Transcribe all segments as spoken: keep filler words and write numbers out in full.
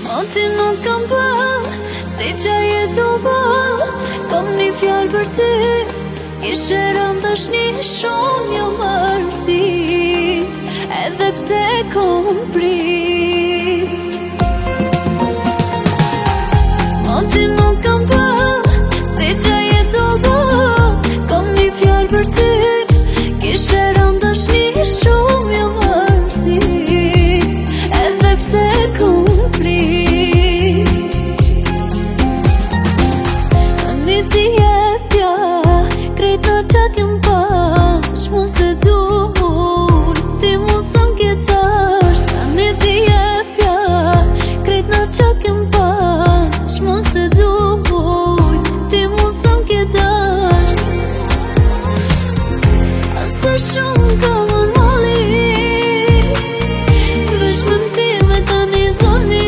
Ti nuk kam bë, si që jetu bë. Kom një fjallë për ty, ishe rëndash një shumë jo mërësit, edhe pse kom prit. Ti nuk kam bë, si që jetu bë. Kom një fjallë për ty, ishe rëndash një shumë jo mërësit, edhe pse kom prit. Ti jepja, krejt në qa kem pas, shmu se duj, ti mu sëm kjetasht. Mi ti jepja, krejt në qa kem pas, shmu se duj, ti mu sëm kjetasht. Asa shumë ka më mali, vesh më mtir me të një zoni.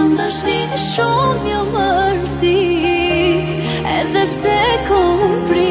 Shumë jo mërësi, edhe pse kom prit.